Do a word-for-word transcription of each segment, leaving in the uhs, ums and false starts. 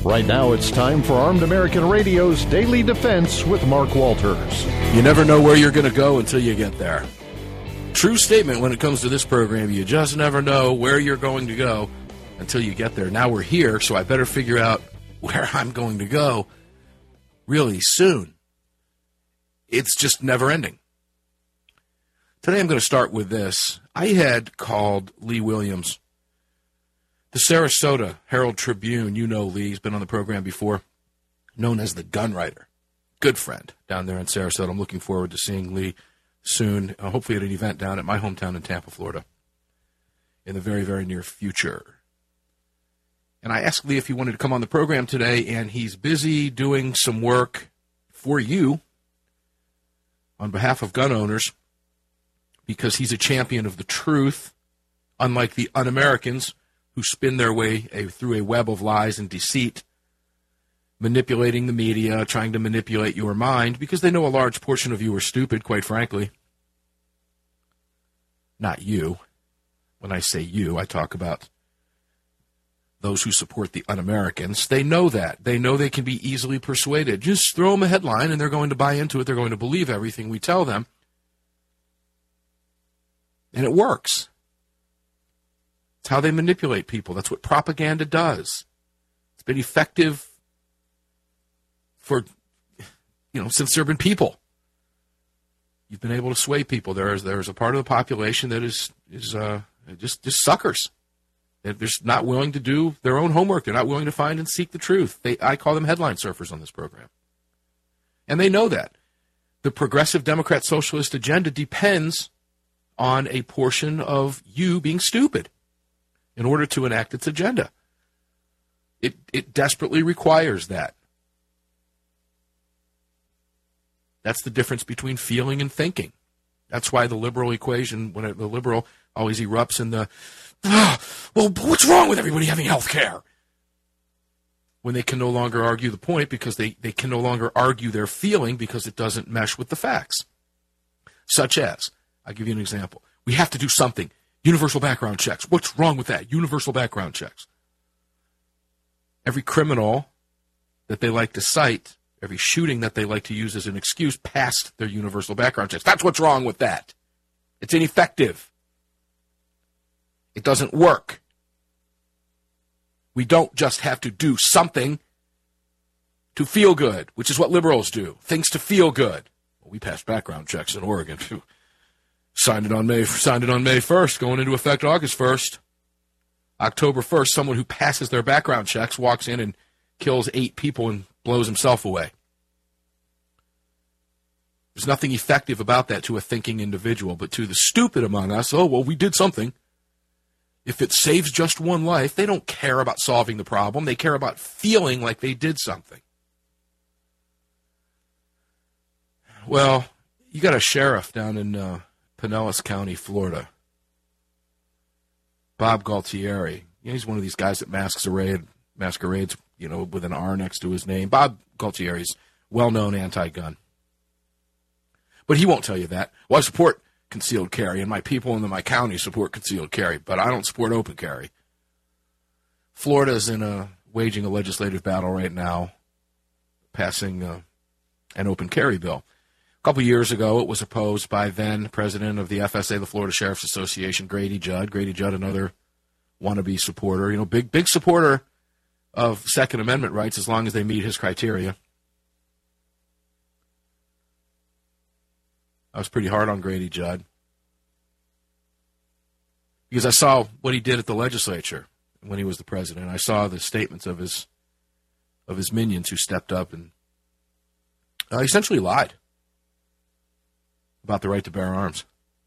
Right now, it's time for Armed American Radio's Daily Defense with Mark Walters. You never know where you're going to go until you get there. True statement when it comes to this program. You just never know where you're going to go until you get there. Now we're here, so I better figure out where I'm going to go really soon. It's just never ending. Today I'm going to start with this. I had called Lee Williams, the Sarasota Herald Tribune. You know Lee. He's been on the program before, known as the gun writer. Good friend down there in Sarasota. I'm looking forward to seeing Lee soon, uh, hopefully at an event down at my hometown in Tampa, Florida, in the very, very near future. And I asked Lee if he wanted to come on the program today, and he's busy doing some work for you on behalf of gun owners because he's a champion of the truth, unlike the un-Americans who spin their way a, through a web of lies and deceit, manipulating the media, trying to manipulate your mind, because they know a large portion of you are stupid, quite frankly. Not you. When I say you, I talk about those who support the un-Americans. They know that. They know they can be easily persuaded. Just throw them a headline, and they're going to buy into it. They're going to believe everything we tell them. And it works. It's how they manipulate people. That's what propaganda does. It's been effective for, you know, since there have been people. You've been able to sway people. There is there is a part of the population that is is uh, just just suckers. They're just not willing to do their own homework. They're not willing to find and seek the truth. They I call them headline surfers on this program, and they know that the progressive Democrat socialist agenda depends on a portion of you being stupid in order to enact its agenda. It it desperately requires that. That's the difference between feeling and thinking. That's why the liberal equation, when it, the liberal always erupts in the, oh, well, what's wrong with everybody having health care? When they can no longer argue the point because they, they can no longer argue their feeling because it doesn't mesh with the facts. Such as, I'll give you an example. We have to do something. Universal background checks. What's wrong with that? Universal background checks. Every criminal that they like to cite, every shooting that they like to use as an excuse, passed their universal background checks. That's what's wrong with that. It's ineffective. It doesn't work. We don't just have to do something to feel good, which is what liberals do. Things to feel good. Well, we passed background checks in Oregon. Signed it on May. Signed it on May first, going into effect August first. October first, someone who passes their background checks walks in and kills eight people and blows himself away. There's nothing effective about that to a thinking individual, but to the stupid among us, oh, well, we did something. If it saves just one life, they don't care about solving the problem. They care about feeling like they did something. Well, you got a sheriff down in uh, Pinellas County, Florida, Bob Galtieri. You know, he's one of these guys that masquerade, masquerades, you know, with an R next to his name. Bob Galtieri's well-known anti-gun. But he won't tell you that. Well, I support concealed carry, and my people in my county support concealed carry, but I don't support open carry. Florida's in a waging a legislative battle right now, passing uh, an open carry bill. A couple years ago, it was opposed by then president of the F S A, the Florida Sheriff's Association, Grady Judd. Grady Judd, another wannabe supporter, you know, big big supporter of Second Amendment rights as long as they meet his criteria. I was pretty hard on Grady Judd because I saw what he did at the legislature when he was the president. I saw the statements of his of his minions who stepped up and uh, essentially lied about the right to bear arms.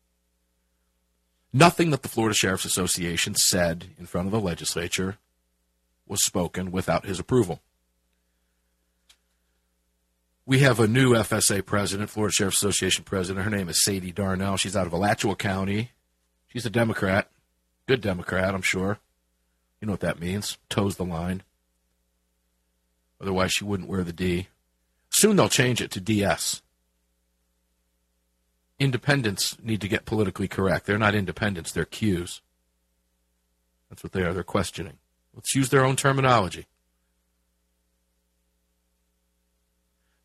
Nothing that the Florida Sheriff's Association said in front of the legislature was spoken without his approval. We have a new F S A president, Florida Sheriff's Association president. Her name is Sadie Darnell. She's out of Alachua County. She's a Democrat. Good Democrat, I'm sure. You know what that means. Toes the line. Otherwise, she wouldn't wear the D. Soon they'll change it to D S. Independents need to get politically correct. They're not independents. They're Qs. That's what they are. They're questioning. Let's use their own terminology.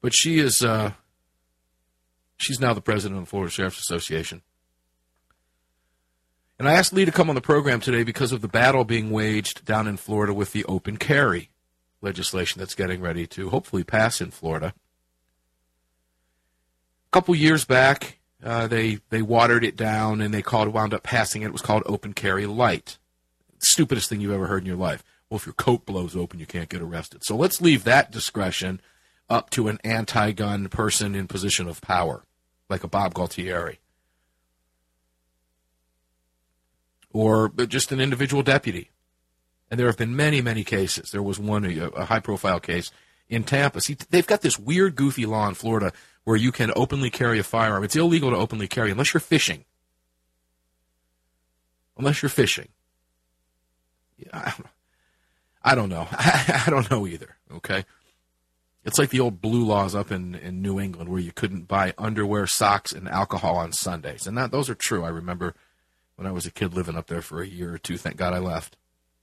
But she is, uh, she's now the president of the Florida Sheriff's Association. And I asked Lee to come on the program today because of the battle being waged down in Florida with the open carry legislation that's getting ready to hopefully pass in Florida. A couple years back, uh, they they watered it down and they called wound up passing it. It was called Open Carry Light. Stupidest thing you've ever heard in your life. Well, if your coat blows open, you can't get arrested. So let's leave that discretion up to an anti-gun person in position of power, like a Bob Gualtieri. Or just an individual deputy. And there have been many, many cases. There was one, a, a high-profile case in Tampa. See, they've got this weird, goofy law in Florida where you can openly carry a firearm. It's illegal to openly carry unless you're fishing. Unless you're fishing. I, I don't know. I, I don't know either, okay? It's like the old blue laws up in, in New England where you couldn't buy underwear, socks, and alcohol on Sundays. And that those are true. I remember when I was a kid living up there for a year or two. Thank God I left.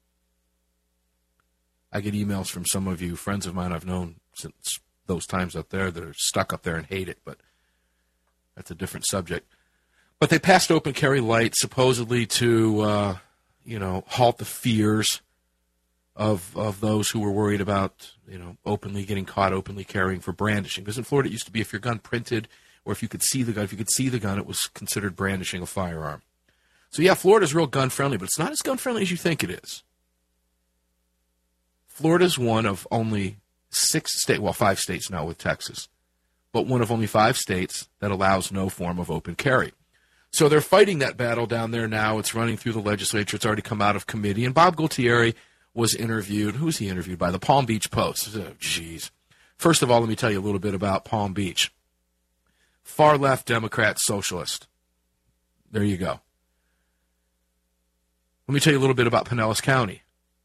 I get emails from some of you, friends of mine I've known since those times up there that are stuck up there and hate it, but that's a different subject. But they passed Open Carry Light supposedly to, uh, you know, halt the fears of of those who were worried about, you know, openly getting caught, openly carrying for brandishing. Because in Florida it used to be if your gun printed or if you could see the gun, if you could see the gun, it was considered brandishing a firearm. So, yeah, Florida's real gun-friendly, but it's not as gun-friendly as you think it is. Florida's one of only six states, well, five states now with Texas, but one of only five states that allows no form of open carry. So they're fighting that battle down there now. It's running through the legislature. It's already come out of committee. And Bob Gualtieri was interviewed. Who was he interviewed by? The Palm Beach Post. Oh, geez. First of all, let me tell you a little bit about Palm Beach. Far-left Democrat socialist. There you go. Let me tell you a little bit about Pinellas County.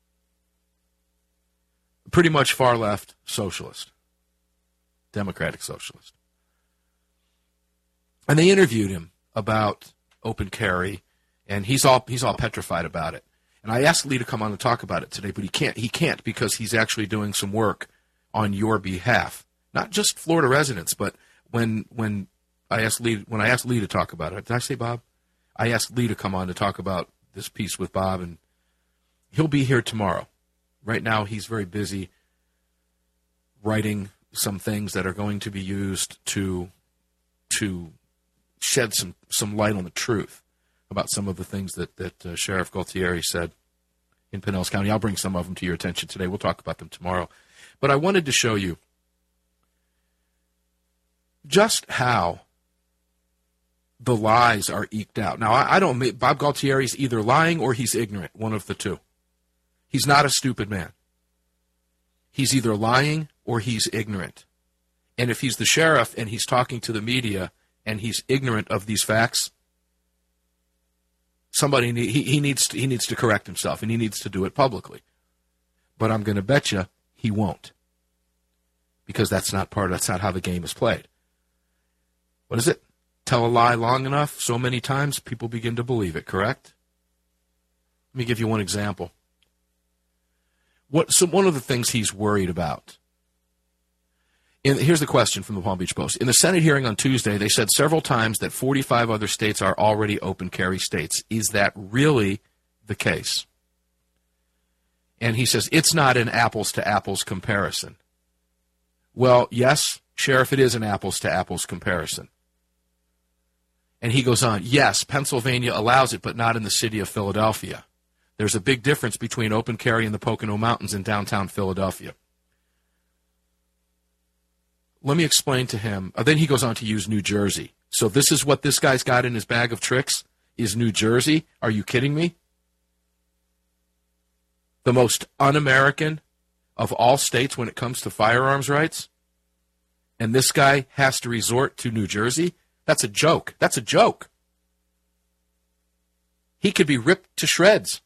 Pretty much far-left socialist, Democratic socialist. And they interviewed him about open carry, and he's all he's all petrified about it. And I asked Lee to come on and talk about it today, but he can't. He can't because he's actually doing some work on your behalf, not just Florida residents, but when when I asked Lee when I asked Lee to talk about it, did I say Bob? I asked Lee to come on to talk about this piece with Bob, and he'll be here tomorrow. Right now, he's very busy writing some things that are going to be used to to shed some, some light on the truth about some of the things that, that uh, Sheriff Gualtieri said in Pinellas County. I'll bring some of them to your attention today. We'll talk about them tomorrow. But I wanted to show you just how the lies are eked out. Now, I, I don't. Bob Gualtieri's either lying or he's ignorant, one of the two. He's not a stupid man. He's either lying or he's ignorant. And if he's the sheriff and he's talking to the media and he's ignorant of these facts, somebody he, he needs to, he needs to correct himself, and he needs to do it publicly. But I'm going to bet you he won't, because that's not part. That's not how the game is played. What is it? Tell a lie long enough, so many times, people begin to believe it, correct? Let me give you one example. What, so one of the things he's worried about. In, here's the question from the Palm Beach Post. In the Senate hearing on Tuesday, they said several times that forty-five other states are already open carry states. Is that really the case? And he says, it's not an apples-to-apples comparison. Well, yes, Sheriff, it is an apples-to-apples comparison. And he goes on, yes, Pennsylvania allows it, but not in the city of Philadelphia. There's a big difference between open carry in the Pocono Mountains and downtown Philadelphia. Let me explain to him. Uh, then he goes on to use New Jersey. So this is what this guy's got in his bag of tricks, is New Jersey? Are you kidding me? The most un-American of all states when it comes to firearms rights? And this guy has to resort to New Jersey? That's a joke. That's a joke. He could be ripped to shreds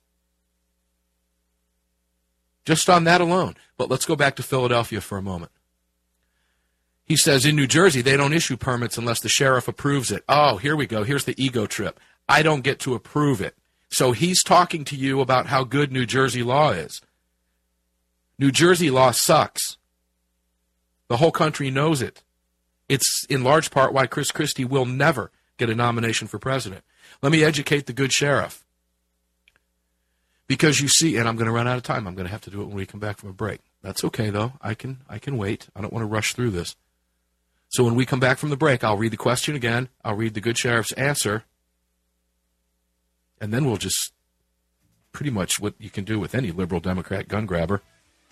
just on that alone. But let's go back to Philadelphia for a moment. He says in New Jersey, they don't issue permits unless the sheriff approves it. Oh, here we go. Here's the ego trip. I don't get to approve it. So he's talking to you about how good New Jersey law is. New Jersey law sucks. The whole country knows it. It's in large part why Chris Christie will never get a nomination for president. Let me educate the good sheriff. Because you see, and I'm going to run out of time. I'm going to have to do it when we come back from a break. That's okay, though. I can I can wait. I don't want to rush through this. So when we come back from the break, I'll read the question again. I'll read the good sheriff's answer. And then we'll just pretty much what you can do with any liberal Democrat gun grabber.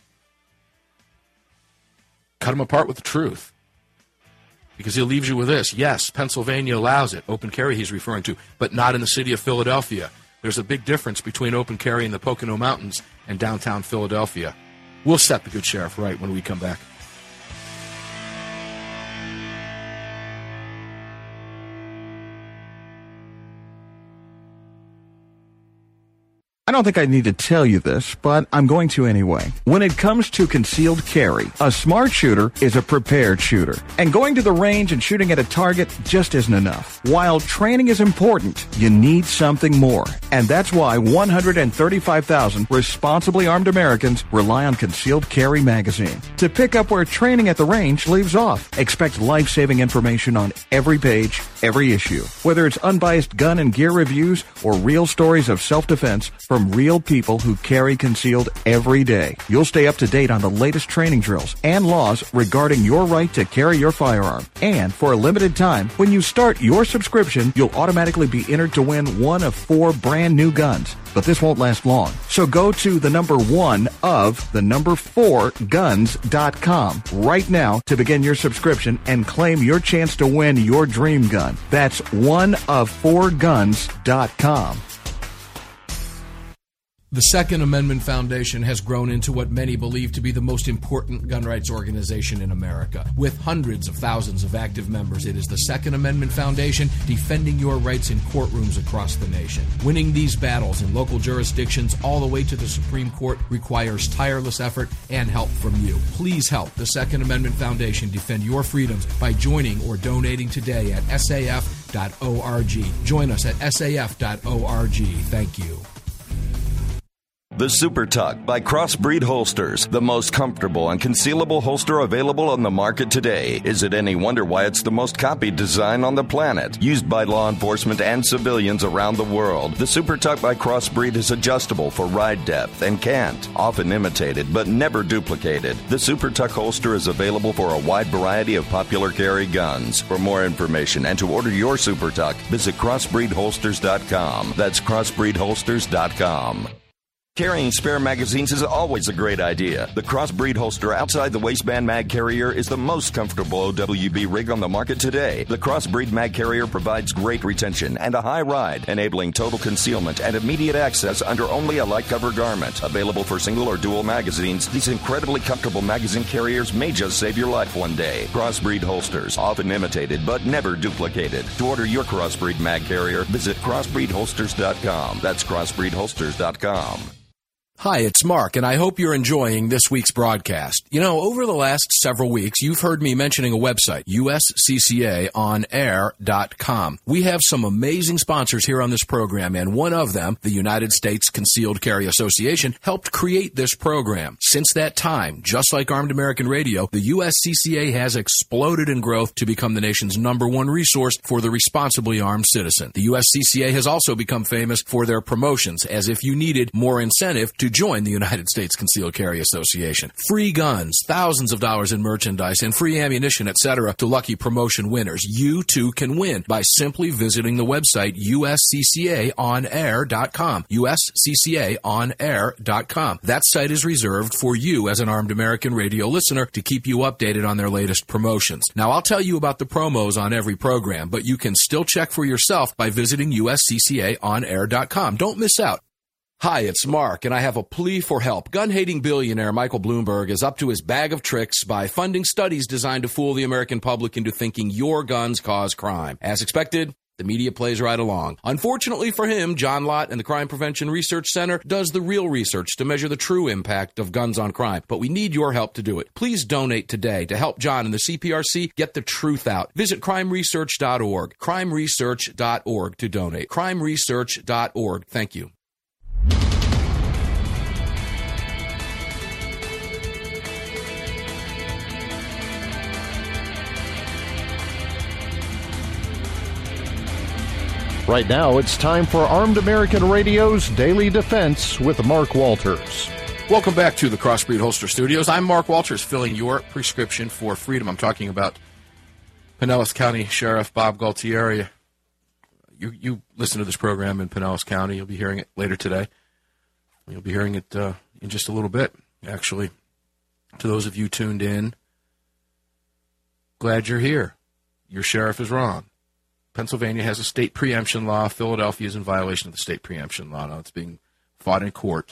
Cut them apart with the truth. Because he leaves you with this. Yes, Pennsylvania allows it. Open carry he's referring to, but not in the city of Philadelphia. There's a big difference between open carry in the Pocono Mountains and downtown Philadelphia. We'll set the good sheriff right when we come back. I don't think I need to tell you this, but I'm going to anyway. When it comes to concealed carry, a smart shooter is a prepared shooter. And going to the range and shooting at a target just isn't enough. While training is important, you need something more. And that's why one hundred thirty-five thousand responsibly armed Americans rely on Concealed Carry magazine to pick up where training at the range leaves off. Expect life-saving information on every page, every issue. Whether it's unbiased gun and gear reviews or real stories of self-defense from From real people who carry concealed every day. You'll stay up to date on the latest training drills and laws regarding your right to carry your firearm. And for a limited time, when you start your subscription, you'll automatically be entered to win one of four brand new guns. But this won't last long. So go to the number one of the number four guns dot com right now to begin your subscription and claim your chance to win your dream gun. That's one of four guns dot com. The Second Amendment Foundation has grown into what many believe to be the most important gun rights organization in America. With hundreds of thousands of active members, it is the Second Amendment Foundation defending your rights in courtrooms across the nation. Winning these battles in local jurisdictions all the way to the Supreme Court requires tireless effort and help from you. Please help the Second Amendment Foundation defend your freedoms by joining or donating today at S A F dot org. Join us at S A F dot org. Thank you. The Super Tuck by Crossbreed Holsters, the most comfortable and concealable holster available on the market today. Is it any wonder why it's the most copied design on the planet? Used by law enforcement and civilians around the world, the Super Tuck by Crossbreed is adjustable for ride depth and cant, often imitated but never duplicated. The Super Tuck holster is available for a wide variety of popular carry guns. For more information and to order your Super Tuck, visit crossbreed holsters dot com. That's crossbreed holsters dot com. Carrying spare magazines is always a great idea. The Crossbreed holster outside the waistband mag carrier is the most comfortable O W B rig on the market today. The Crossbreed mag carrier provides great retention and a high ride, enabling total concealment and immediate access under only a light cover garment. Available for single or dual magazines, these incredibly comfortable magazine carriers may just save your life one day. Crossbreed holsters, often imitated but never duplicated. To order your Crossbreed mag carrier, visit crossbreed holsters dot com. That's crossbreed holsters dot com. Hi, it's Mark, and I hope you're enjoying this week's broadcast. You know, over the last several weeks, you've heard me mentioning a website, U S C C A on air dot com. We have some amazing sponsors here on this program, and one of them, the United States Concealed Carry Association, helped create this program. Since that time, just like Armed American Radio, the U S C C A has exploded in growth to become the nation's number one resource for the responsibly armed citizen. The U S C C A has also become famous for their promotions, as if you needed more incentive to join the United States Concealed Carry Association. Free guns, thousands of dollars in merchandise, and free ammunition, et cetera to lucky promotion winners. You too can win by simply visiting the website U S C C A on air dot com. U S C C A on air dot com. That site is reserved for you as an Armed American Radio listener to keep you updated on their latest promotions. Now, I'll tell you about the promos on every program, but you can still check for yourself by visiting U S C C A on air dot com. Don't miss out. Hi, it's Mark, and I have a plea for help. Gun-hating billionaire Michael Bloomberg is up to his bag of tricks by funding studies designed to fool the American public into thinking your guns cause crime. As expected, the media plays right along. Unfortunately for him, John Lott and the Crime Prevention Research Center does the real research to measure the true impact of guns on crime. But we need your help to do it. Please donate today to help John and the C P R C get the truth out. Visit crime research dot org, crime research dot org to donate. crime research dot org. Thank you. Right now, it's time for Armed American Radio's Daily Defense with Mark Walters. Welcome back to the Crossbreed Holster Studios. I'm Mark Walters, filling your prescription for freedom. I'm talking about Pinellas County Sheriff Bob Gualtieri. You, you listen to this program in Pinellas County. You'll be hearing it later today. You'll be hearing it uh, in just a little bit, actually. To those of you tuned in, glad you're here. Your sheriff is wrong. Pennsylvania has a state preemption law. Philadelphia is in violation of the state preemption law. Now it's being fought in court.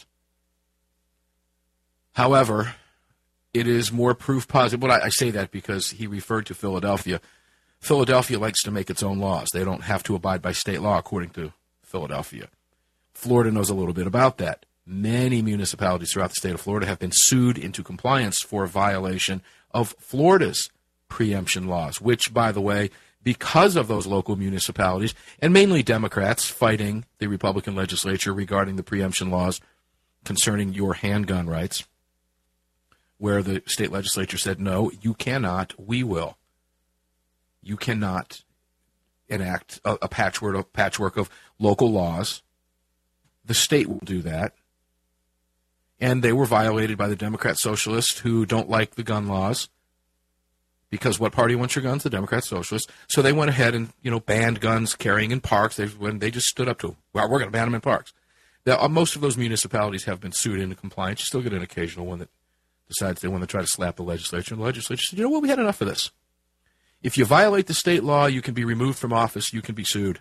However, it is more proof positive. But I, I say that because he referred to Philadelphia. Philadelphia likes to make its own laws. They don't have to abide by state law, according to Philadelphia. Florida knows a little bit about that. Many municipalities throughout the state of Florida have been sued into compliance for a violation of Florida's preemption laws, which, by the way, because of those local municipalities, and mainly Democrats fighting the Republican legislature regarding the preemption laws concerning your handgun rights, where the state legislature said, no, you cannot, we will. You cannot enact a, a patchwork, a patchwork of local laws. The state will do that. And they were violated by the Democrat Socialists who don't like the gun laws. Because what party wants your guns? The Democrat Socialists. So they went ahead and, you know, banned guns carrying in parks. They, when they just stood up to, well, we're going to ban them in parks. Now, uh, most of those municipalities have been sued into compliance. You still get an occasional one that decides they want to try to slap the legislature. And the legislature said, you know what, we had enough of this. If you violate the state law, you can be removed from office. You can be sued.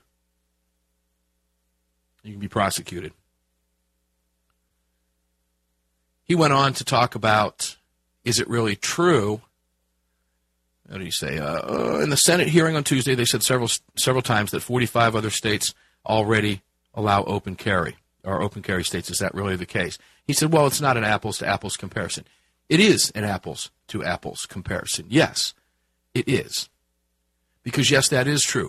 You can be prosecuted. He went on to talk about, is it really true? What do you say? Uh, uh, in the Senate hearing on Tuesday, they said several several times that forty-five other states already allow open carry, or open carry states. Is that really the case? He said, well, it's not an apples-to-apples comparison. It is an apples-to-apples comparison. Yes, it is. Because, yes, that is true.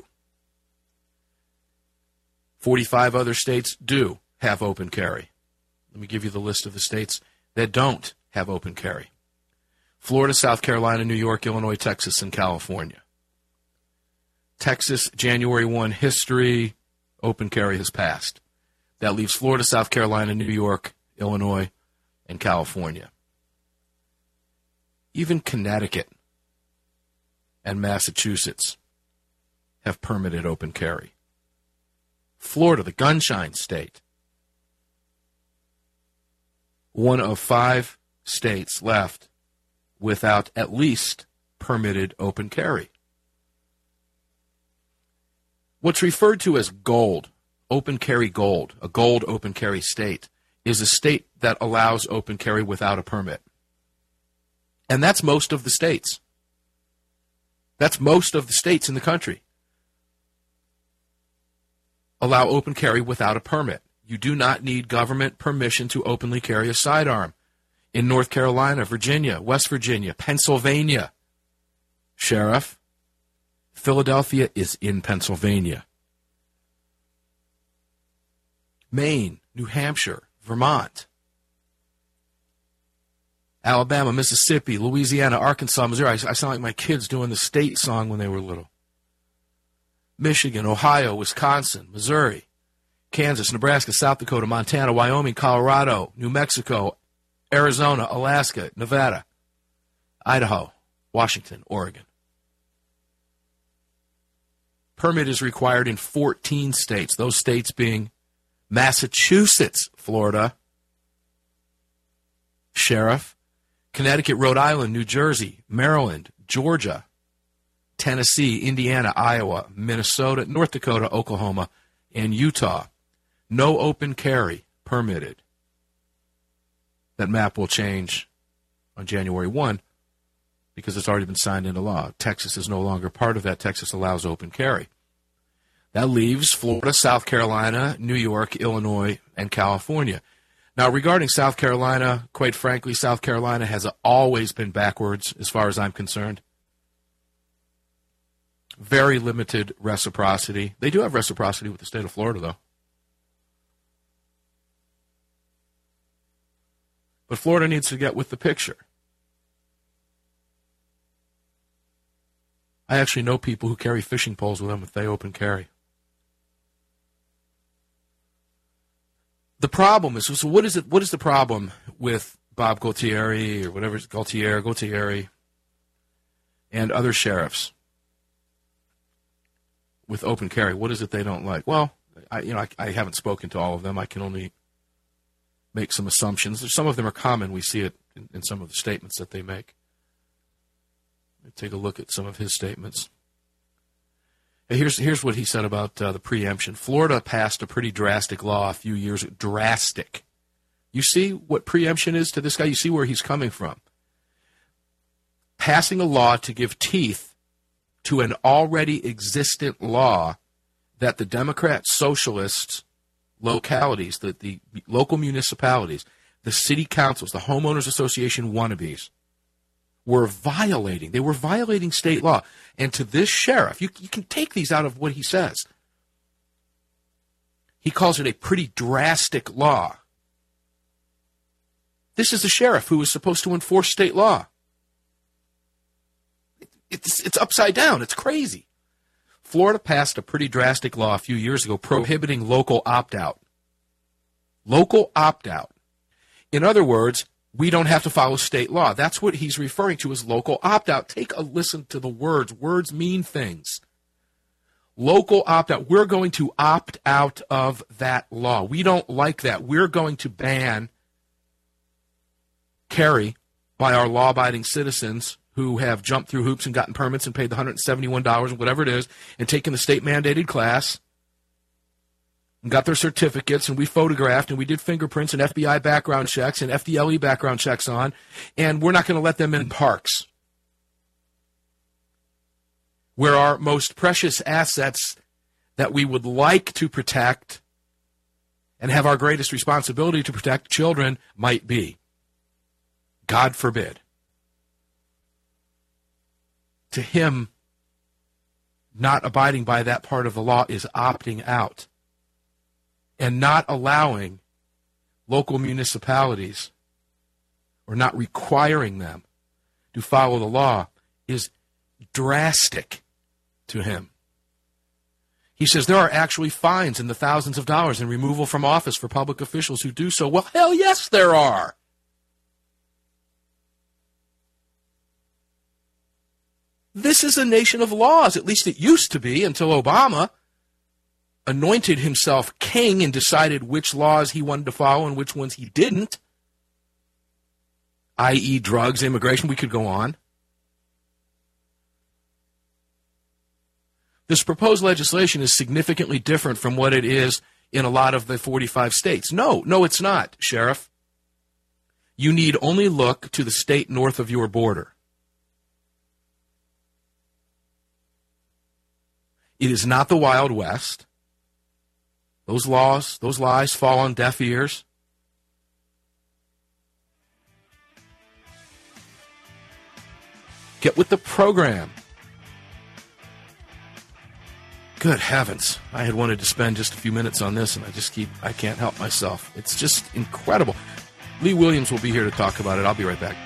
forty-five other states do have open carry. Let me give you the list of the states that don't have open carry. Florida, South Carolina, New York, Illinois, Texas, and California. Texas, January first history, open carry has passed. That leaves Florida, South Carolina, New York, Illinois, and California. Even Connecticut and Massachusetts have permitted open carry. Florida, the gunshine state, one of five states left without at least permitted open carry. What's referred to as gold, open carry gold, a gold open carry state, is a state that allows open carry without a permit. And that's most of the states. That's most of the states in the country. Allow open carry without a permit. You do not need government permission to openly carry a sidearm. In North Carolina, Virginia, West Virginia, Pennsylvania, Sheriff, Philadelphia is in Pennsylvania. Maine, New Hampshire, Vermont, Alabama, Mississippi, Louisiana, Arkansas, Missouri. I, I sound like my kids doing the state song when they were little. Michigan, Ohio, Wisconsin, Missouri, Kansas, Nebraska, South Dakota, Montana, Wyoming, Colorado, New Mexico, Arizona, Alaska, Nevada, Idaho, Washington, Oregon. Permit is required in fourteen states, those states being Massachusetts, Florida, Sheriff, Connecticut, Rhode Island, New Jersey, Maryland, Georgia, Tennessee, Indiana, Iowa, Minnesota, North Dakota, Oklahoma, and Utah. No open carry permitted. That map will change on January first because it's already been signed into law. Texas is no longer part of that. Texas allows open carry. That leaves Florida, South Carolina, New York, Illinois, and California. Now, regarding South Carolina, quite frankly, South Carolina has always been backwards as far as I'm concerned. Very limited reciprocity. They do have reciprocity with the state of Florida, though. But Florida needs to get with the picture. I actually know people who carry fishing poles with them if they open carry. the problem is, so what is it? What is the problem with Bob Gualtieri or whatever, Gualtieri, Gualtieri, and other sheriffs with open carry? What is it they don't like? Well, I, you know, I, I haven't spoken to all of them. I can only make some assumptions. Some of them are common. We see it in, in some of the statements that they make. Take a look at some of his statements. Here's here's what he said about uh, the preemption. Florida passed a pretty drastic law a few years ago. Drastic. You see what preemption is to this guy? You see where he's coming from. Passing a law to give teeth to an already existent law that the Democrat socialists, localities, the, the local municipalities, the city councils, the homeowners association wannabes, were violating. They were violating state law. And to this sheriff, you, you can take these out of what he says. He calls it a pretty drastic law. This is the sheriff who is supposed to enforce state law. It's, it's upside down. It's crazy. Florida passed a pretty drastic law a few years ago prohibiting local opt-out. Local opt-out. In other words, we don't have to follow state law. That's what he's referring to as local opt-out. Take a listen to the words. Words mean things. Local opt-out. We're going to opt out of that law. We don't like that. We're going to ban carry by our law-abiding citizens who have jumped through hoops and gotten permits and paid the one hundred seventy-one dollars or whatever it is and taken the state-mandated class and got their certificates, and we photographed, and we did fingerprints and F B I background checks and F D L E background checks on, and we're not going to let them in parks where our most precious assets that we would like to protect and have our greatest responsibility to protect, children, might be. God forbid. To him, not abiding by that part of the law is opting out. And not allowing local municipalities or not requiring them to follow the law is drastic to him. He says there are actually fines in the thousands of dollars and removal from office for public officials who do so. Well, hell yes, there are. This is a nation of laws. At least it used to be until Obama anointed himself king and decided which laws he wanted to follow and which ones he didn't, that is drugs, immigration. We could go on. This proposed legislation is significantly different from what it is in a lot of the forty-five states. No, no, it's not, Sheriff. You need only look to the state north of your border. It is not the Wild West. Those laws, those lies fall on deaf ears. Get with the program. Good heavens. I had wanted to spend just a few minutes on this, and I just keep, I can't help myself. It's just incredible. Lee Williams will be here to talk about it. I'll be right back.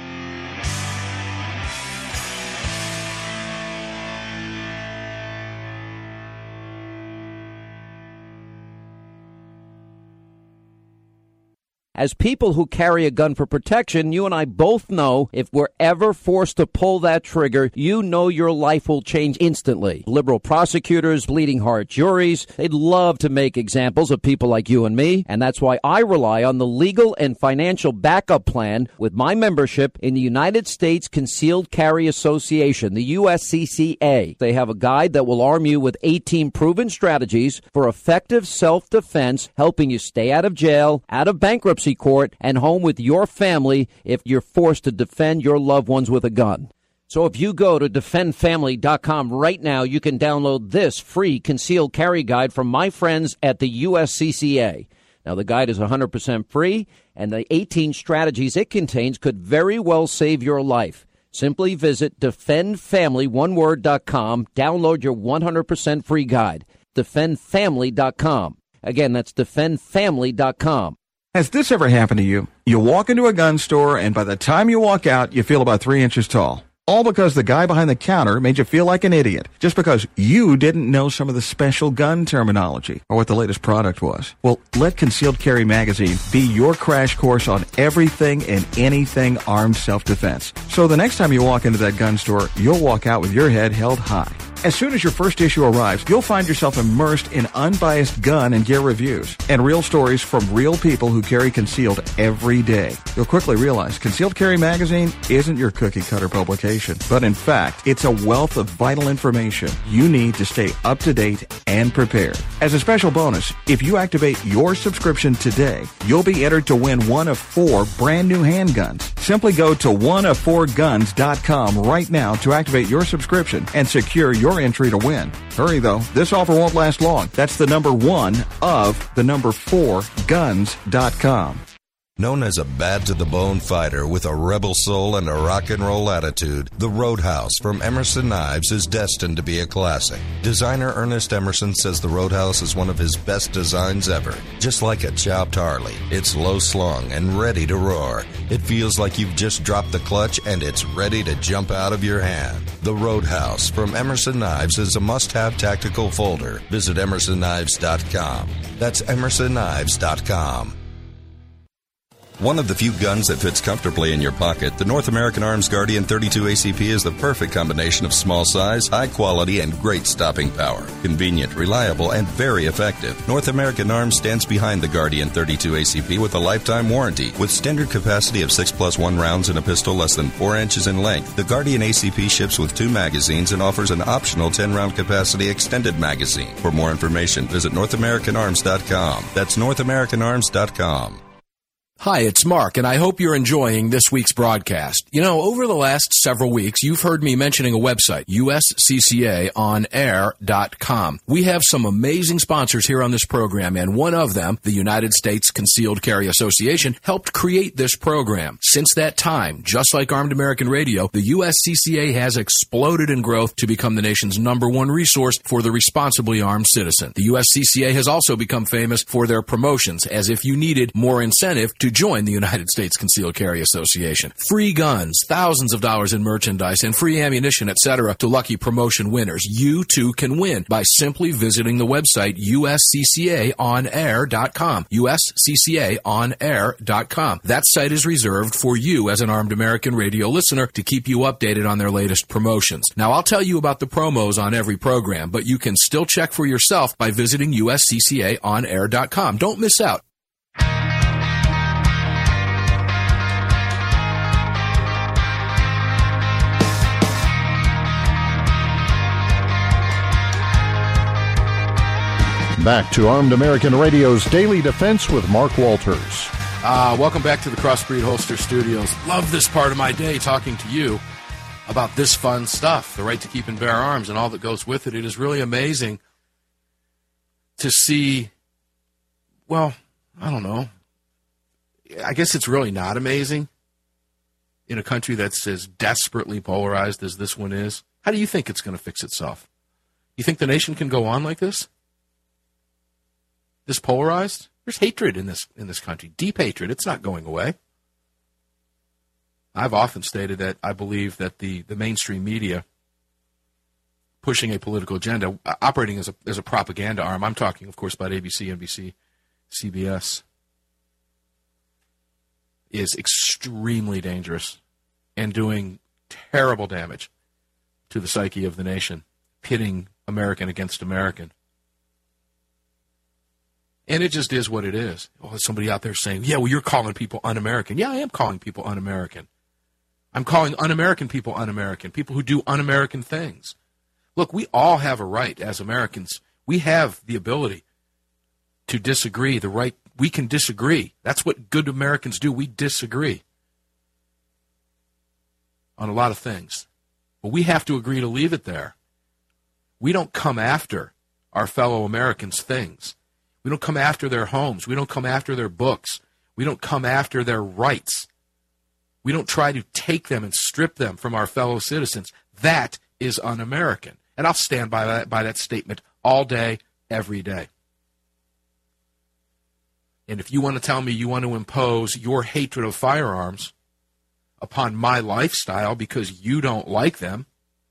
As people who carry a gun for protection, you and I both know if we're ever forced to pull that trigger, you know your life will change instantly. Liberal prosecutors, bleeding heart juries, they'd love to make examples of people like you and me, and that's why I rely on the legal and financial backup plan with my membership in the United States Concealed Carry Association, the U S C C A. They have a guide that will arm you with eighteen proven strategies for effective self-defense, helping you stay out of jail, out of bankruptcy court, and home with your family if you're forced to defend your loved ones with a gun. So if you go to defend family dot com right now, you can download this free concealed carry guide from my friends at the U S C C A. Now, the guide is one hundred percent free, and the eighteen strategies it contains could very well save your life. Simply visit defend family one word dot com, download your one hundred percent free guide. defend family dot com. Again, that's defend family dot com. Has this ever happened to you? You walk into a gun store, and by the time you walk out, you feel about three inches tall. All because the guy behind the counter made you feel like an idiot, just because you didn't know some of the special gun terminology or what the latest product was. Well, let Concealed Carry Magazine be your crash course on everything and anything armed self-defense. So the next time you walk into that gun store, you'll walk out with your head held high. As soon as your first issue arrives, you'll find yourself immersed in unbiased gun and gear reviews and real stories from real people who carry concealed every day. You'll quickly realize Concealed Carry Magazine isn't your cookie-cutter publication, but in fact, it's a wealth of vital information you need to stay up to date and prepared. As a special bonus, if you activate your subscription today, you'll be entered to win one of four brand new handguns. Simply go to one of four guns dot com right now to activate your subscription and secure your entry to win. Hurry though, this offer won't last long. That's the number one of the number four guns dot com. Known as a bad-to-the-bone fighter with a rebel soul and a rock and roll attitude, the Roadhouse from Emerson Knives is destined to be a classic. Designer Ernest Emerson says the Roadhouse is one of his best designs ever. Just like a chopped Harley, it's low-slung and ready to roar. It feels like you've just dropped the clutch and it's ready to jump out of your hand. The Roadhouse from Emerson Knives is a must-have tactical folder. Visit emerson knives dot com. That's emerson knives dot com. One of the few guns that fits comfortably in your pocket, the North American Arms Guardian thirty-two A C P is the perfect combination of small size, high quality, and great stopping power. Convenient, reliable, and very effective. North American Arms stands behind the Guardian thirty-two A C P with a lifetime warranty. With standard capacity of six plus one rounds in a pistol less than four inches in length, the Guardian A C P ships with two magazines and offers an optional ten round capacity extended magazine. For more information, visit north american arms dot com. That's north american arms dot com. Hi, it's Mark, and I hope you're enjoying this week's broadcast. You know, over the last several weeks, you've heard me mentioning a website, U S C C A on air dot com. We have some amazing sponsors here on this program, and one of them, the United States Concealed Carry Association, helped create this program. Since that time, just like Armed American Radio, the U S C C A has exploded in growth to become the nation's number one resource for the responsibly armed citizen. The U S C C A has also become famous for their promotions, as if you needed more incentive to join the United States Concealed Carry Association. Free guns, thousands of dollars in merchandise, and free ammunition, et cetera to lucky promotion winners. You too can win by simply visiting the website U S C C A on air dot com. U S C C A on air dot com. That site is reserved for you as an Armed American Radio listener to keep you updated on their latest promotions. Now, I'll tell you about the promos on every program, but you can still check for yourself by visiting U S C C A on air dot com. Don't miss out. Back to Armed American Radio's Daily Defense with Mark Walters. Uh, welcome back to the Crossbreed Holster Studios. Love this part of my day talking to you about this fun stuff, the right to keep and bear arms and all that goes with it. It is really amazing to see, well, I don't know. I guess it's really not amazing in a country that's as desperately polarized as this one is. How do you think it's going to fix itself? You think the nation can go on like this? This polarized? There's hatred in this in this country, deep hatred. It's not going away. I've often stated that I believe that the, the mainstream media pushing a political agenda, operating as a as a propaganda arm. I'm talking, of course, about A B C, N B C, C B S, is extremely dangerous and doing terrible damage to the psyche of the nation, pitting American against American. And it just is what it is. Oh, there's somebody out there saying, yeah, well, you're calling people un-American. Yeah, I am calling people un-American. I'm calling un-American people un-American, people who do un-American things. Look, we all have a right as Americans. We have the ability to disagree, the right. We can disagree. That's what good Americans do. We disagree on a lot of things. But we have to agree to leave it there. We don't come after our fellow Americans' things. We don't come after their homes. We don't come after their books. We don't come after their rights. We don't try to take them and strip them from our fellow citizens. That is un-American. And I'll stand by that, by that statement all day, every day. And if you want to tell me you want to impose your hatred of firearms upon my lifestyle because you don't like them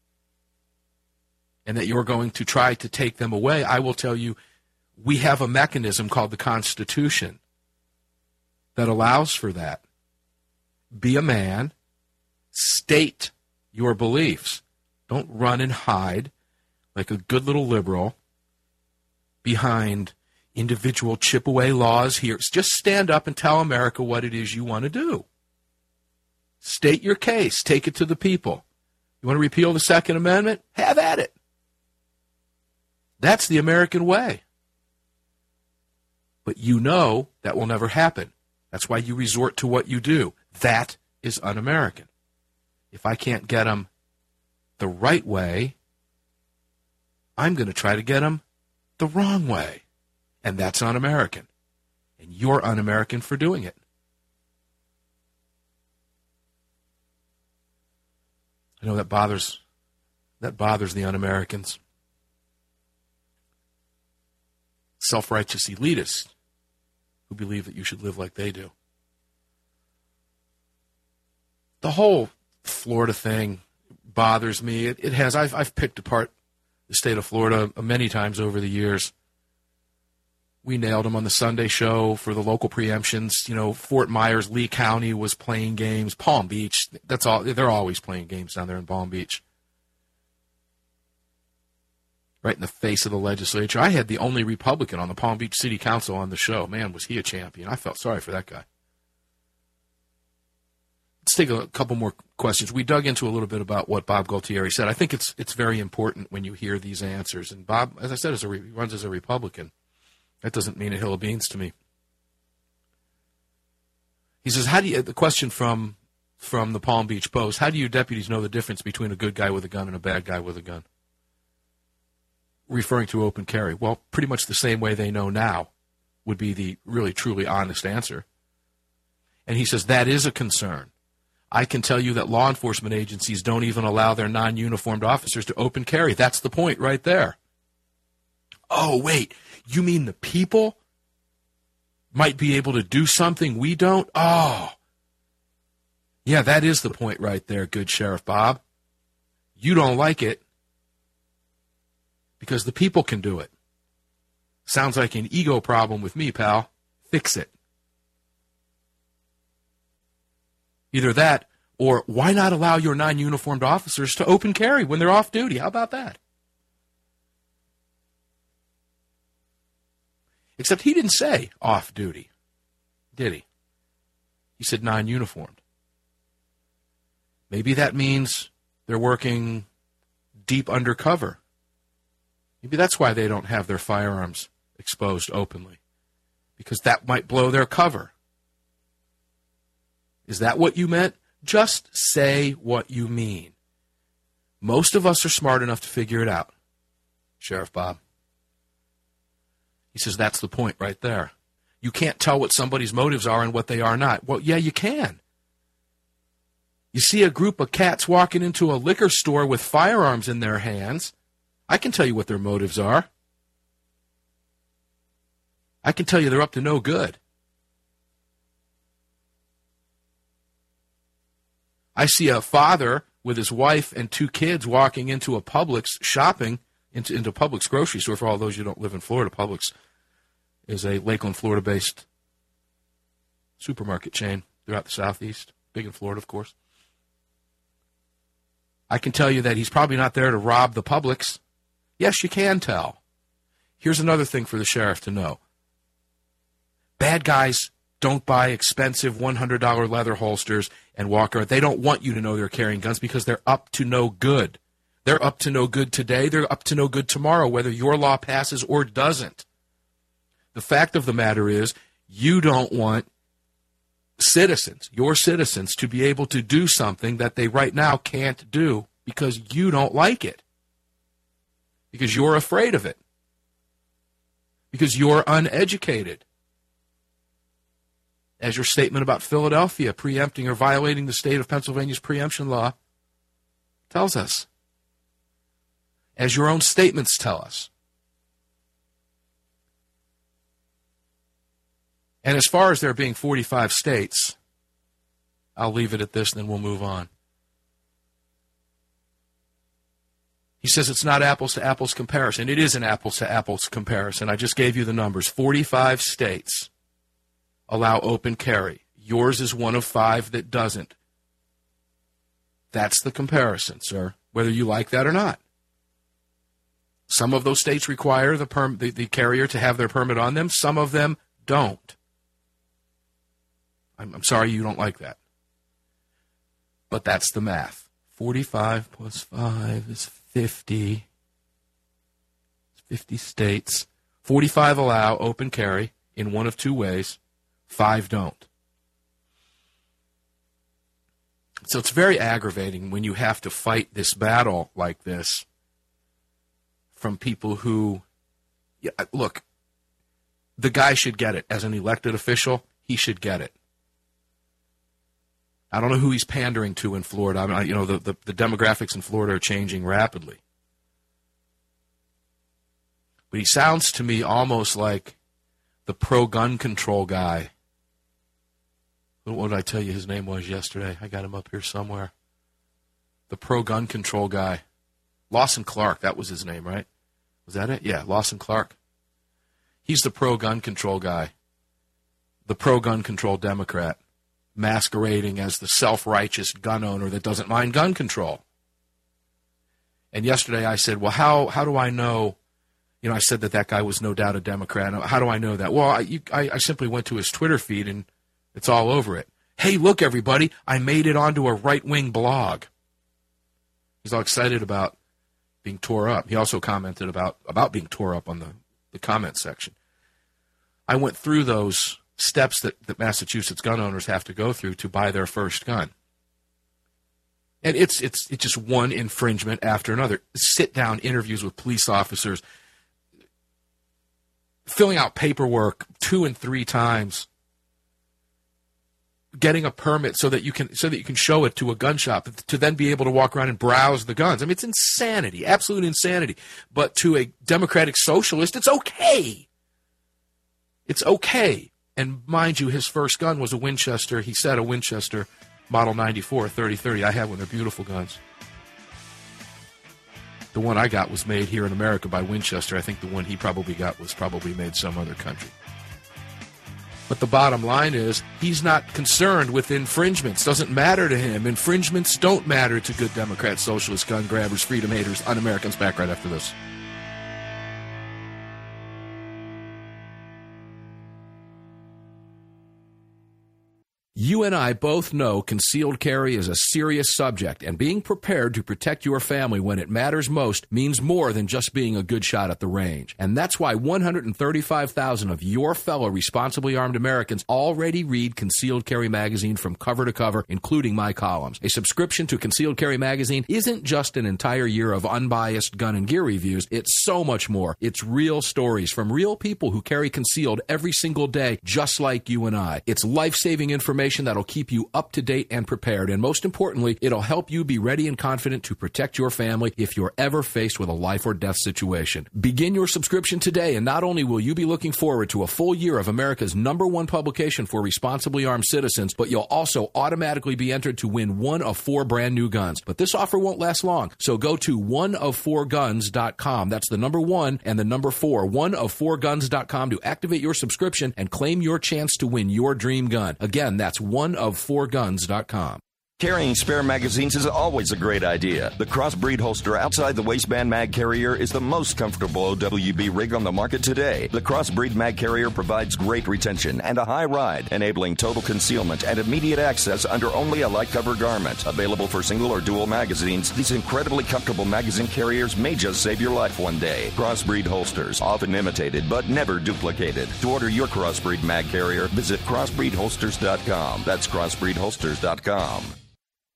and that you're going to try to take them away, I will tell you we have a mechanism called the Constitution that allows for that. Be a man, state your beliefs. Don't run and hide like a good little liberal behind individual chip away laws here. Just stand up and tell America what it is you want to do. State your case. Take it to the people. You want to repeal the Second Amendment? Have at it. That's the American way. But you know that will never happen. That's why you resort to what you do. That is un-American. If I can't get them the right way, I'm going to try to get them the wrong way. And that's un-American. And you're un-American for doing it. I know that bothers that bothers the un-Americans. Self-righteous elitists who believe that you should live like they do. The whole Florida thing bothers me. It, it has. I've, I've picked apart the state of Florida many times over the years. We nailed them on the Sunday show for the local preemptions. You know, Fort Myers, Lee County was playing games. Palm Beach, that's all. They're always playing games down there in Palm Beach. Right in the face of the legislature. I had the only Republican on the Palm Beach City Council on the show. Man, was he a champion. I felt sorry for that guy. Let's take a couple more questions. We dug into a little bit about what Bob Gualtieri said. I think it's it's very important when you hear these answers. And Bob, as I said, is a, he runs as a Republican. That doesn't mean a hill of beans to me. He says, "How do you?" The question from from the Palm Beach Post: how do you deputies know the difference between a good guy with a gun and a bad guy with a gun? Referring to open carry. Well, pretty much the same way they know now would be the really, truly honest answer. And he says that is a concern. I can tell you that law enforcement agencies don't even allow their non-uniformed officers to open carry. That's the point right there. Oh, wait, you mean the people might be able to do something we don't? Oh, yeah, that is the point right there, good Sheriff Bob. You don't like it because the people can do it. Sounds like an ego problem with me, pal. Fix it. Either that, or why not allow your non-uniformed officers to open carry when they're off duty? How about that? Except he didn't say off duty, did he? He said non-uniformed. Maybe that means they're working deep undercover. Maybe that's why they don't have their firearms exposed openly, because that might blow their cover. Is that what you meant? Just say what you mean. Most of us are smart enough to figure it out, Sheriff Bob. He says that's the point right there. You can't tell what somebody's motives are and what they are not. Well, yeah, you can. You see a group of cats walking into a liquor store with firearms in their hands, I can tell you what their motives are. I can tell you they're up to no good. I see a father with his wife and two kids walking into a Publix shopping, into, into Publix grocery store. For all those who don't live in Florida, Publix is a Lakeland, Florida-based supermarket chain throughout the Southeast. Big in Florida, of course. I can tell you that he's probably not there to rob the Publix. Yes, you can tell. Here's another thing for the sheriff to know. Bad guys don't buy expensive one hundred dollars leather holsters and walk around. They don't want you to know they're carrying guns because they're up to no good. They're up to no good today. They're up to no good tomorrow, whether your law passes or doesn't. The fact of the matter is you don't want citizens, your citizens, to be able to do something that they right now can't do because you don't like it, because you're afraid of it, because you're uneducated. As your statement about Philadelphia preempting or violating the state of Pennsylvania's preemption law tells us. As your own statements tell us. And as far as there being forty-five states I'll leave it at this, and then we'll move on. He says it's not apples to apples comparison. It is an apples to apples comparison. I just gave you the numbers. forty-five states allow open carry. Yours is one of five that doesn't. That's the comparison, sir, whether you like that or not. Some of those states require the, perm- the, the carrier to have their permit on them. Some of them don't. I'm, I'm sorry you don't like that. But that's the math. forty-five plus five is fifty. fifty states. forty-five allow open carry in one of two ways. Five don't. So it's very aggravating when you have to fight this battle like this from people who, yeah, look, the guy should get it. As an elected official, he should get it. I don't know who he's pandering to in Florida. I mean, you know, the, the, the demographics in Florida are changing rapidly. But he sounds to me almost like the pro-gun control guy. What did I tell you his name was yesterday? I got him up here somewhere. The pro-gun control guy. Lawson Clark, that was his name, right? Was that it? Yeah, Lawson Clark. He's the pro-gun control guy. The pro-gun control Democrat, masquerading as the self-righteous gun owner that doesn't mind gun control. And yesterday I said, well, how how do I know? You know, I said that that guy was no doubt a Democrat. How do I know that? Well, I, you, I, I simply went to his Twitter feed, and it's all over it. Hey, look, everybody, I made it onto a right-wing blog. He's all excited about being tore up. He also commented about, about being tore up on the, the comment section. I went through those steps that, that Massachusetts gun owners have to go through to buy their first gun. And it's it's it's just one infringement after another. Sit-down interviews with police officers, filling out paperwork two and three times, getting a permit so that you can so that you can show it to a gun shop to then be able to walk around and browse the guns. I mean, it's insanity, absolute insanity. But to a democratic socialist, it's okay. It's okay. And mind you, his first gun was a Winchester. He said a Winchester Model ninety-four thirty thirty. I have one. They're beautiful guns. The one I got was made here in America by Winchester. I think the one he probably got was probably made some other country. But the bottom line is he's not concerned with infringements. Doesn't matter to him. Infringements don't matter to good Democrats, socialists, gun grabbers, freedom haters, un-Americans. Back right after this. You and I both know concealed carry is a serious subject, and being prepared to protect your family when it matters most means more than just being a good shot at the range. And that's why one hundred thirty-five thousand of your fellow responsibly armed Americans already read Concealed Carry Magazine from cover to cover, including my columns. A subscription to Concealed Carry Magazine isn't just an entire year of unbiased gun and gear reviews. It's so much more. It's real stories from real people who carry concealed every single day, just like you and I. It's life-saving information that'll keep you up to date and prepared, and most importantly, it'll help you be ready and confident to protect your family if you're ever faced with a life or death situation. Begin your subscription today, and not only will you be looking forward to a full year of America's number one publication for responsibly armed citizens, but you'll also automatically be entered to win one of four brand new guns. But this offer won't last long, so go to one of four guns dot com. That's the number one and the number four, one of four guns dot com, to activate your subscription and claim your chance to win your dream gun. Again, that's one of four guns dot com. Carrying spare magazines is always a great idea. The Crossbreed holster outside the waistband mag carrier is the most comfortable O W B rig on the market today. The Crossbreed mag carrier provides great retention and a high ride, enabling total concealment and immediate access under only a light cover garment. Available for single or dual magazines, these incredibly comfortable magazine carriers may just save your life one day. Crossbreed holsters, often imitated but never duplicated. To order your Crossbreed mag carrier, visit crossbreed holsters dot com. That's crossbreed holsters dot com.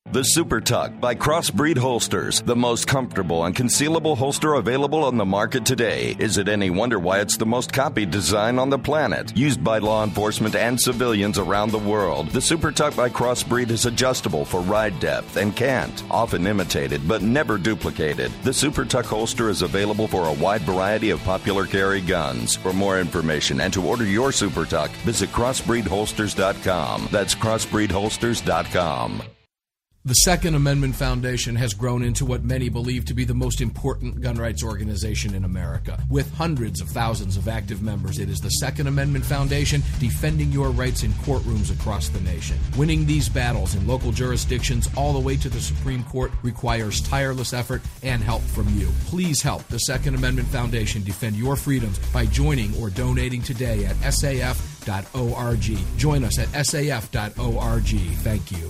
The Super Tuck by Crossbreed Holsters, the most comfortable and concealable holster available on the market today. Is it any wonder why it's the most copied design on the planet? Used by law enforcement and civilians around the world, the Super Tuck by Crossbreed is adjustable for ride depth and cant, often imitated but never duplicated. The Super Tuck holster is available for a wide variety of popular carry guns. For more information and to order your Super Tuck, visit crossbreed holsters dot com. That's crossbreed holsters dot com. The Second Amendment Foundation has grown into what many believe to be the most important gun rights organization in America. With hundreds of thousands of active members, it is the Second Amendment Foundation defending your rights in courtrooms across the nation. Winning these battles in local jurisdictions all the way to the Supreme Court requires tireless effort and help from you. Please help the Second Amendment Foundation defend your freedoms by joining or donating today at S A F dot org. Join us at S A F dot org. Thank you.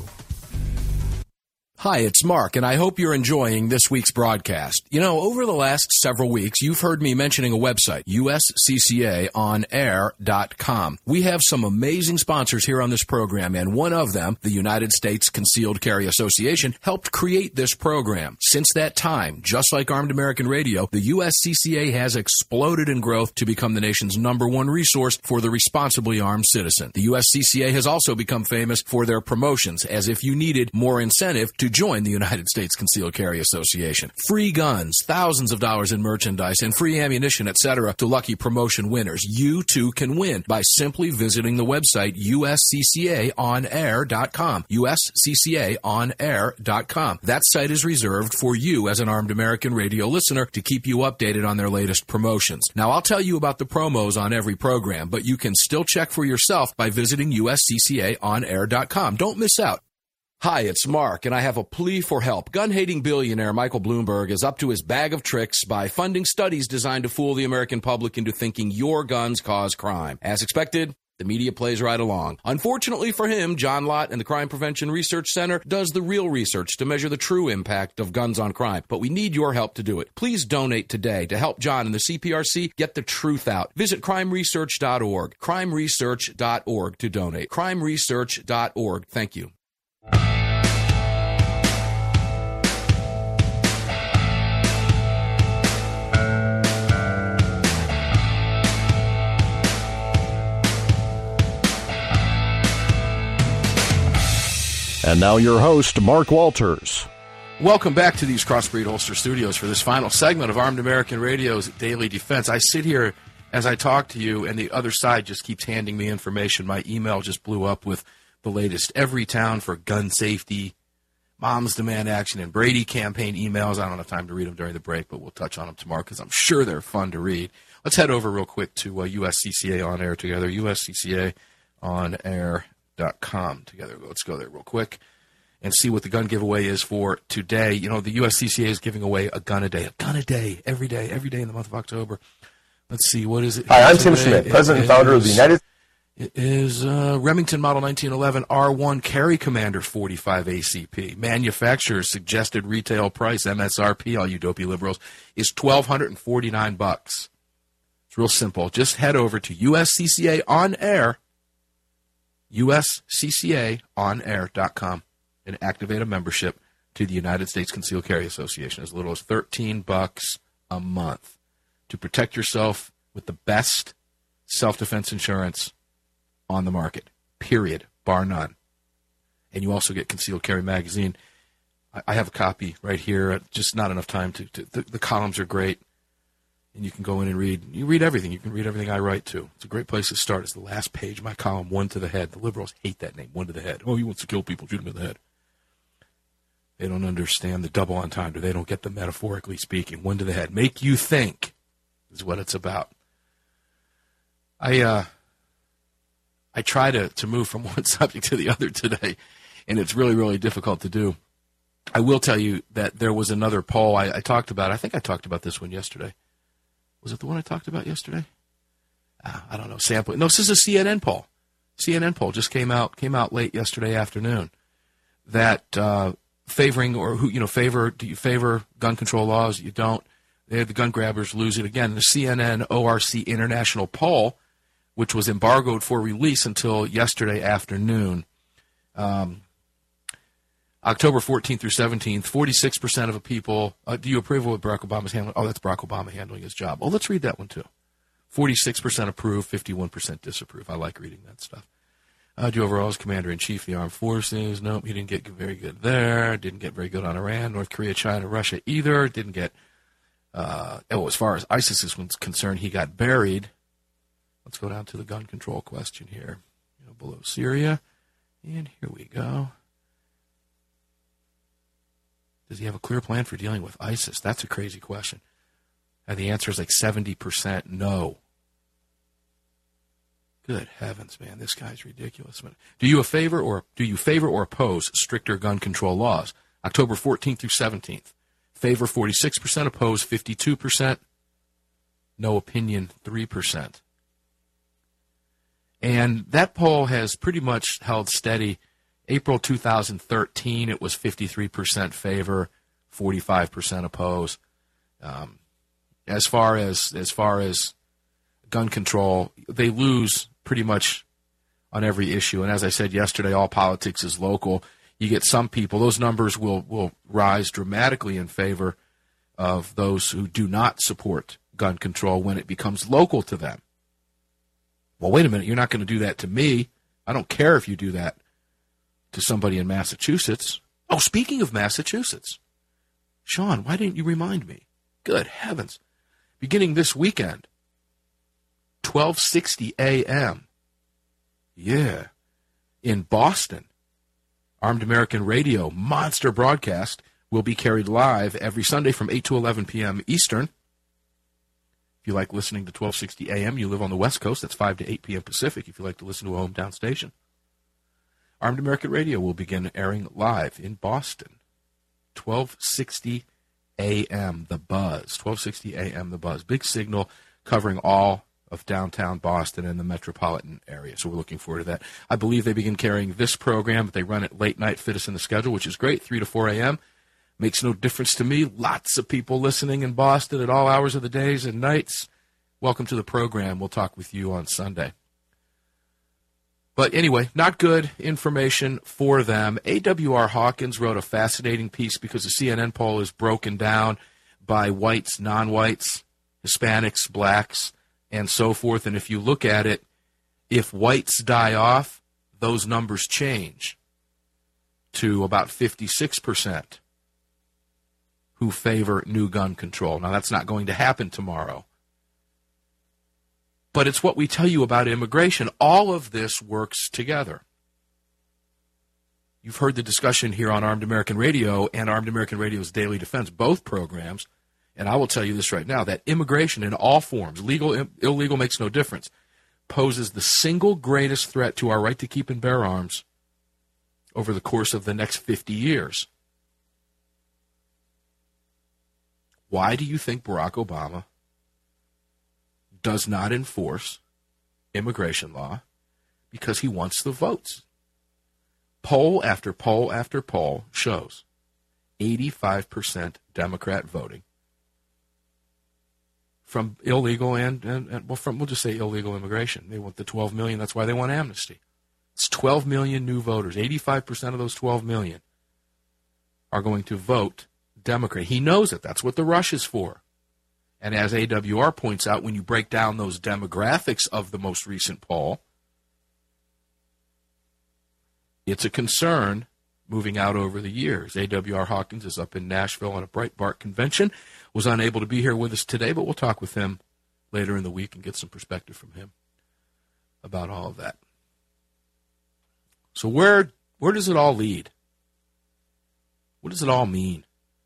Hi, it's Mark, and I hope you're enjoying this week's broadcast. You know, over the last several weeks, you've heard me mentioning a website, U S C C A on air dot com. We have some amazing sponsors here on this program, and one of them, the United States Concealed Carry Association, helped create this program. Since that time, just like Armed American Radio, the U S C C A has exploded in growth to become the nation's number one resource for the responsibly armed citizen. The U S C C A has also become famous for their promotions, as if you needed more incentive to join the United States Concealed Carry Association. Free guns, thousands of dollars in merchandise, and free ammunition, et cetera to lucky promotion winners. You too can win by simply visiting the website U S C C A on air dot com. U S C C A on air dot com. That site is reserved for you as an Armed American Radio listener to keep you updated on their latest promotions. Now, I'll tell you about the promos on every program, but you can still check for yourself by visiting U S C C A on air dot com. Don't miss out. Hi, it's Mark, and I have a plea for help. Gun-hating billionaire Michael Bloomberg is up to his bag of tricks by funding studies designed to fool the American public into thinking your guns cause crime. As expected, the media plays right along. Unfortunately for him, John Lott and the Crime Prevention Research Center does the real research to measure the true impact of guns on crime. But we need your help to do it. Please donate today to help John and the C P R C get the truth out. Visit crime research dot org. crime research dot org to donate. crime research dot org. Thank you. And now your host, Mark Walters. Welcome back to these Crossbreed Holster Studios for this final segment of Armed American Radio's Daily Defense. I sit here as I talk to you, and the other side just keeps handing me information. My email just blew up with the latest Everytown for gun safety, Moms Demand Action, and Brady campaign emails. I don't have time to read them during the break, but we'll touch on them tomorrow because I'm sure they're fun to read. Let's head over real quick to uh, U S C C A On Air together, U S C C A on air dot com together. Let's go there real quick and see what the gun giveaway is for today. You know, the U S C C A is giving away a gun a day, a gun a day, every day, every day in the month of October. Let's see, what is it? Hi, I'm Tim Schmidt, President and founder of the United It is uh, Remington Model nineteen eleven R one Carry Commander forty-five A C P. Manufacturer's suggested retail price, M S R P, all you dopey liberals, is one thousand two hundred forty-nine bucks. It's real simple. Just head over to U S C C A On Air, U S C C A on air dot com, and activate a membership to the United States Concealed Carry Association as little as thirteen bucks a month to protect yourself with the best self-defense insurance on the market, period, bar none. And you also get Concealed Carry Magazine. I, I have a copy right here, just not enough time to, to the, the columns are great, and you can go in and read. You read everything. You can read everything I write, too. It's a great place to start. It's the last page of my column, One to the Head. The liberals hate that name, One to the Head. Oh, he wants to kill people, shoot him in the head. They don't understand the double entendre. They don't get the metaphorically speaking. One to the head. Make you think is what it's about. I, uh... I try to, to move from one subject to the other today, and it's really, really difficult to do. I will tell you that there was another poll I, I talked about. I think I talked about this one yesterday. Was it the one I talked about yesterday? Uh, I don't know. Sampling. No, this is a C N N poll. C N N poll just came out came out late yesterday afternoon that uh, favoring or who you know favor do you favor gun control laws? You don't. They, the gun grabbers lose it again. The C N N O R C International poll, which was embargoed for release until yesterday afternoon. Um, October fourteenth through seventeenth, forty-six percent of the people, uh, do you approve of what Barack Obama's handling? Oh, that's Barack Obama handling his job. Oh, let's read that one too. forty-six percent approve, fifty-one percent disapprove. I like reading that stuff. Uh, do you overall as Commander-in-Chief of the Armed Forces? Nope, he didn't get very good there. Didn't get very good on Iran, North Korea, China, Russia either. Didn't get, uh, oh, as far as ISIS is concerned, he got buried. Let's go down to the gun control question here. You know, below Syria. And here we go. Does he have a clear plan for dealing with ISIS? That's a crazy question. And the answer is like seventy percent no. Good heavens, man, this guy's ridiculous. Do you a favor or do you favor or oppose stricter gun control laws? October fourteenth through seventeenth. Favor forty-six percent, oppose fifty-two percent, no opinion three percent. And that poll has pretty much held steady. April two thousand thirteen, it was fifty-three percent favor, forty-five percent oppose. Um, as far as as far as gun control, they lose pretty much on every issue. And as I said yesterday, all politics is local. You get some people; those numbers will will rise dramatically in favor of those who do not support gun control when it becomes local to them. Well, wait a minute, you're not going to do that to me. I don't care if you do that to somebody in Massachusetts. Oh, speaking of Massachusetts, Sean, why didn't you remind me? Good heavens. Beginning this weekend, twelve sixty a.m., yeah, in Boston, Armed American Radio monster broadcast will be carried live every Sunday from eight to eleven p.m. Eastern. If you like listening to twelve sixty a.m., you live on the West Coast, that's five to eight p.m. Pacific if you like to listen to a hometown station. Armed American Radio will begin airing live in Boston, twelve sixty a.m. The Buzz, twelve sixty a.m. The Buzz. Big signal covering all of downtown Boston and the metropolitan area. So we're looking forward to that. I believe they begin carrying this program, but they run it late night, fit us in the schedule, which is great, three to four a.m. Makes no difference to me. Lots of people listening in Boston at all hours of the days and nights. Welcome to the program. We'll talk with you on Sunday. But anyway, not good information for them. A W R Hawkins wrote a fascinating piece because the C N N poll is broken down by whites, non-whites, Hispanics, blacks, and so forth. And if you look at it, if whites die off, those numbers change to about fifty-six percent who favor new gun control. Now, that's not going to happen tomorrow. But it's what we tell you about immigration. All of this works together. You've heard the discussion here on Armed American Radio and Armed American Radio's Daily Defense, both programs. And I will tell you this right now, that immigration in all forms, legal, illegal, makes no difference, poses the single greatest threat to our right to keep and bear arms over the course of the next fifty years. Why do you think Barack Obama does not enforce immigration law? Because he wants the votes. Poll after poll after poll shows eighty-five percent Democrat voting from illegal and, and, and well, from, we'll just say illegal immigration. They want the twelve million. That's why they want amnesty. It's twelve million new voters. eighty-five percent of those twelve million are going to vote Democrat. He knows it. That's what the rush is for. And as A W R points out, when you break down those demographics of the most recent poll, it's a concern moving out over the years. A W R Hawkins is up in Nashville on a Breitbart convention, was unable to be here with us today, but we'll talk with him later in the week and get some perspective from him about all of that. So where where does it all lead? What does it all mean?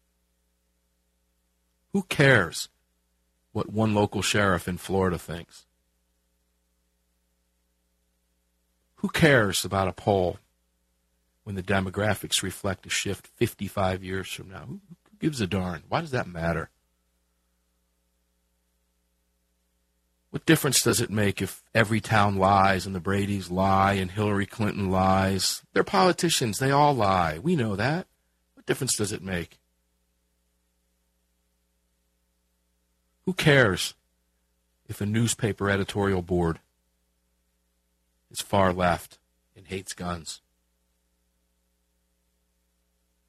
Who cares what one local sheriff in Florida thinks? Who cares about a poll when the demographics reflect a shift fifty-five years from now? Who gives a darn? Why does that matter? What difference does it make if every town lies and the Bradys lie and Hillary Clinton lies? They're politicians. They all lie. We know that. What difference does it make? Who cares if a newspaper editorial board is far left and hates guns?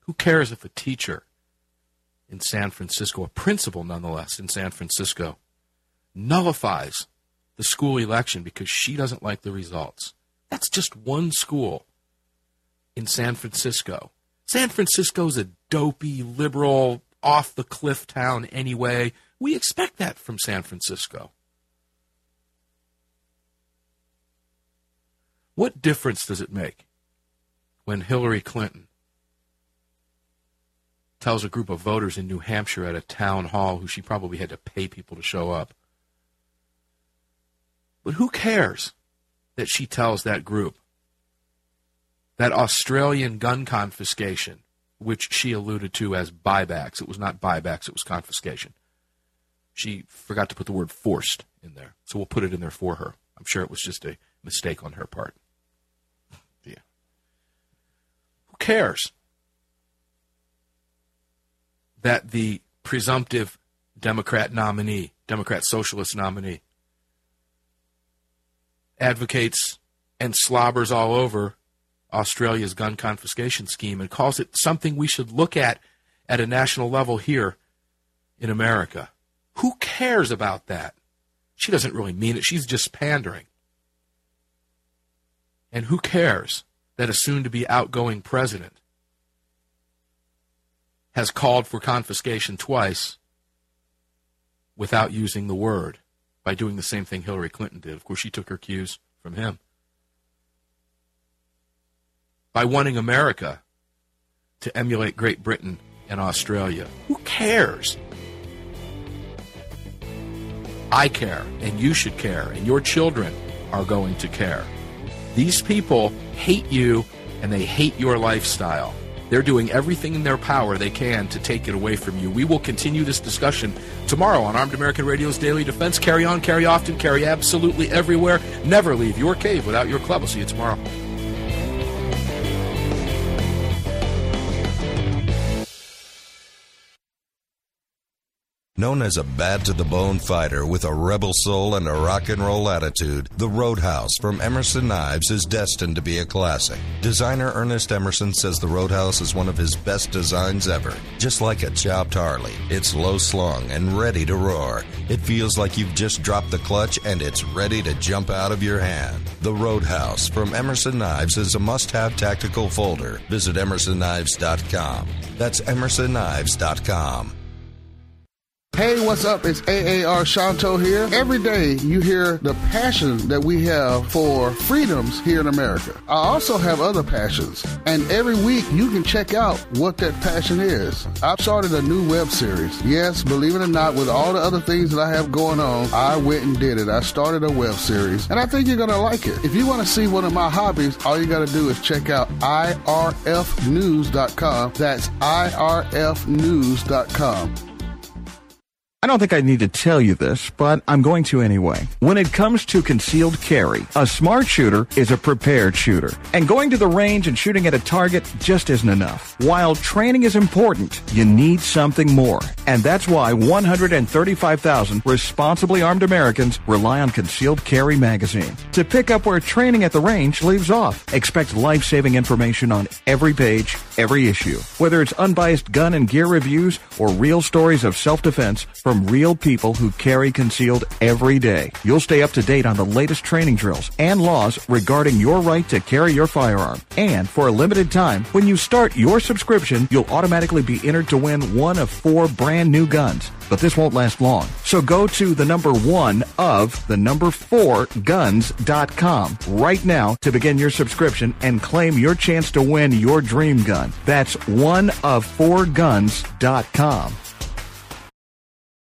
Who cares if a teacher in San Francisco, a principal nonetheless in San Francisco, nullifies the school election because she doesn't like the results? That's just one school in San Francisco. San Francisco's a dopey, liberal, off-the-cliff town anyway. We expect that from San Francisco. What difference does it make when Hillary Clinton tells a group of voters in New Hampshire at a town hall, who she probably had to pay people to show up? But who cares that she tells that group that Australian gun confiscation, which she alluded to as buybacks — it was not buybacks, it was confiscation. She forgot to put the word forced in there, so we'll put it in there for her. I'm sure it was just a mistake on her part. Yeah. Who cares that the presumptive Democrat nominee, Democrat Socialist nominee, advocates and slobbers all over Australia's gun confiscation scheme and calls it something we should look at at a national level here in America? Who cares about that? She doesn't really mean it. She's just pandering. And who cares that a soon-to-be outgoing president has called for confiscation twice without using the word, by doing the same thing Hillary Clinton did? Of course, she took her cues from him. By wanting America to emulate Great Britain and Australia. Who cares? I care, and you should care, and your children are going to care. These people hate you, and they hate your lifestyle. They're doing everything in their power they can to take it away from you. We will continue this discussion tomorrow on Armed American Radio's Daily Defense. Carry on, carry often, carry absolutely everywhere. Never leave your cave without your club. I'll see you tomorrow. Known as a bad-to-the-bone fighter with a rebel soul and a rock and roll attitude, the Roadhouse from Emerson Knives is destined to be a classic. Designer Ernest Emerson says the Roadhouse is one of his best designs ever. Just like a chopped Harley, it's low-slung and ready to roar. It feels like you've just dropped the clutch and it's ready to jump out of your hand. The Roadhouse from Emerson Knives is a must-have tactical folder. Visit emerson knives dot com. That's emerson knives dot com. Hey, what's up? It's A A R Shanto here. Every day you hear the passion that we have for freedoms here in America. I also have other passions, and every week you can check out what that passion is. I've started a new web series. Yes, believe it or not, with all the other things that I have going on, I went and did it. I started a web series, and I think you're going to like it. If you want to see one of my hobbies, all you got to do is check out I R F news dot com. That's I R F news dot com. I don't think I need to tell you this, but I'm going to anyway. When it comes to concealed carry, a smart shooter is a prepared shooter. And going to the range and shooting at a target just isn't enough. While training is important, you need something more. And that's why one hundred thirty-five thousand responsibly armed Americans rely on Concealed Carry magazine to pick up where training at the range leaves off. Expect life-saving information on every page, every issue. Whether it's unbiased gun and gear reviews or real stories of self-defense from real people who carry concealed every day. You'll stay up to date on the latest training drills and laws regarding your right to carry your firearm. And for a limited time, when you start your subscription, you'll automatically be entered to win one of four brand new guns. But this won't last long. So go to the number one of the number four guns dot com right now to begin your subscription and claim your chance to win your dream gun. That's one of four guns dot com.